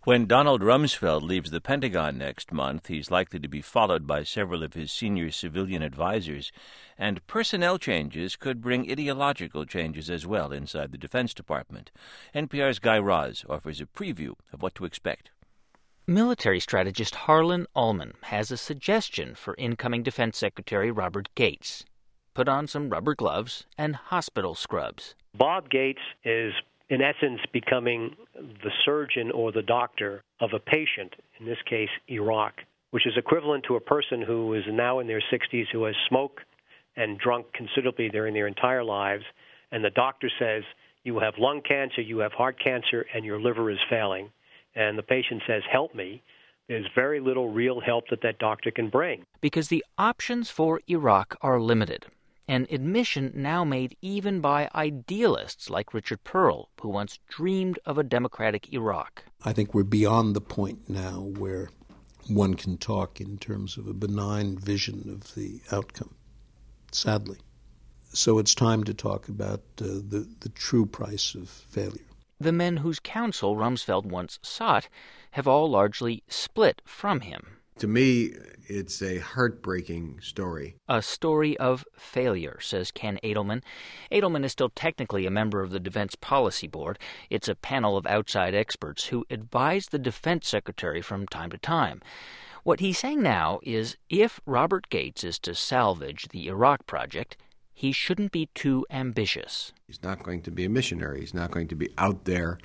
When Donald Rumsfeld leaves the Pentagon next month, he's likely to be followed by several of his senior civilian advisors, and personnel changes could bring ideological changes as well inside the Defense Department. NPR's Guy Raz offers a preview of what to expect. Military strategist Harlan Ullman has a suggestion for incoming Defense Secretary Robert Gates. Put on some rubber gloves and hospital scrubs. Bob Gates is, in essence, becoming the surgeon or the doctor of a patient, in this case, Iraq, which is equivalent to a person who is now in their 60s who has smoked and drunk considerably during their entire lives, and the doctor says, you have lung cancer, you have heart cancer, and your liver is failing. And the patient says, help me. There's very little real help that doctor can bring. Because the options for Iraq are limited. An admission now made even by idealists like Richard Pearl, who once dreamed of a democratic Iraq. I think we're beyond the point now where one can talk in terms of a benign vision of the outcome, sadly. So it's time to talk about the true price of failure. The men whose counsel Rumsfeld once sought have all largely split from him. To me, it's a heartbreaking story. A story of failure, says Ken Edelman. Edelman is still technically a member of the Defense Policy Board. It's a panel of outside experts who advise the Defense Secretary from time to time. What he's saying now is if Robert Gates is to salvage the Iraq project, he shouldn't be too ambitious. He's not going to be a missionary. He's not going to be out there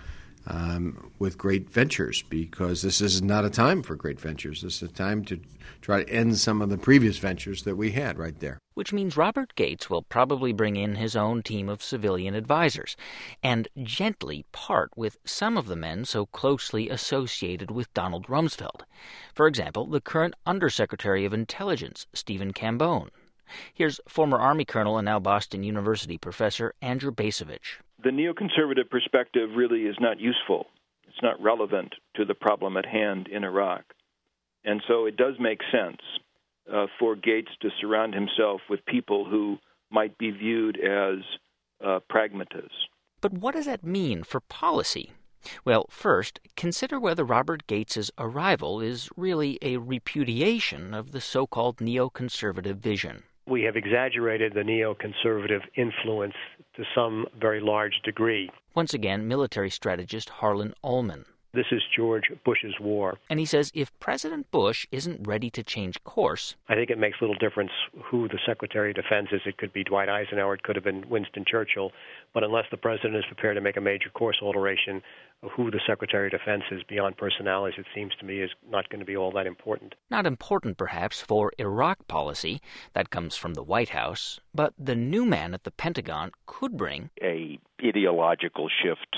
with great ventures, because this is not a time for great ventures. This is a time to try to end some of the previous ventures that we had right there. Which means Robert Gates will probably bring in his own team of civilian advisors and gently part with some of the men so closely associated with Donald Rumsfeld. For example, the current Undersecretary of Intelligence, Stephen Cambone. Here's former Army Colonel and now Boston University professor Andrew Bacevich. The neoconservative perspective really is not useful. It's not relevant to the problem at hand in Iraq. And so it does make sense for Gates to surround himself with people who might be viewed as pragmatists. But what does that mean for policy? Well, first, consider whether Robert Gates's arrival is really a repudiation of the so-called neoconservative vision. We have exaggerated the neoconservative influence to some very large degree. Once again, military strategist Harlan Ullman. This is George Bush's war. And he says if President Bush isn't ready to change course, I think it makes little difference who the Secretary of Defense is. It could be Dwight Eisenhower, it could have been Winston Churchill. But unless the President is prepared to make a major course alteration, who the Secretary of Defense is beyond personalities, it seems to me, is not going to be all that important. Not important, perhaps, for Iraq policy. That comes from the White House. But the new man at the Pentagon could bring a ideological shift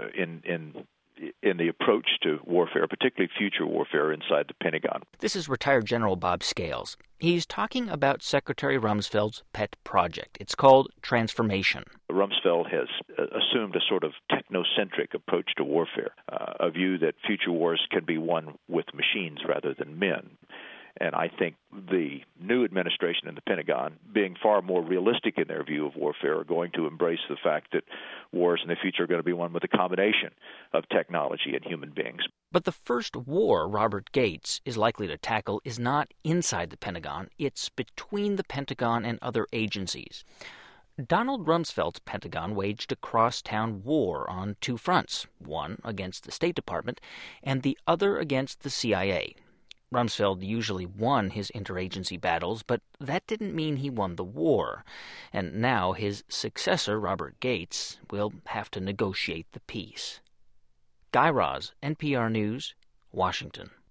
in the approach to warfare, particularly future warfare inside the Pentagon. This is retired General Bob Scales. He's talking about Secretary Rumsfeld's pet project. It's called transformation. Rumsfeld has assumed a sort of technocentric approach to warfare, a view that future wars can be won with machines rather than men. And I think the new administration in the Pentagon, being far more realistic in their view of warfare, are going to embrace the fact that wars in the future are going to be won with a combination of technology and human beings. But the first war Robert Gates is likely to tackle is not inside the Pentagon. It's between the Pentagon and other agencies. Donald Rumsfeld's Pentagon waged a crosstown war on two fronts, one against the State Department and the other against the CIA. Rumsfeld usually won his interagency battles, but that didn't mean he won the war. And now his successor, Robert Gates, will have to negotiate the peace. Guy Raz, NPR News, Washington.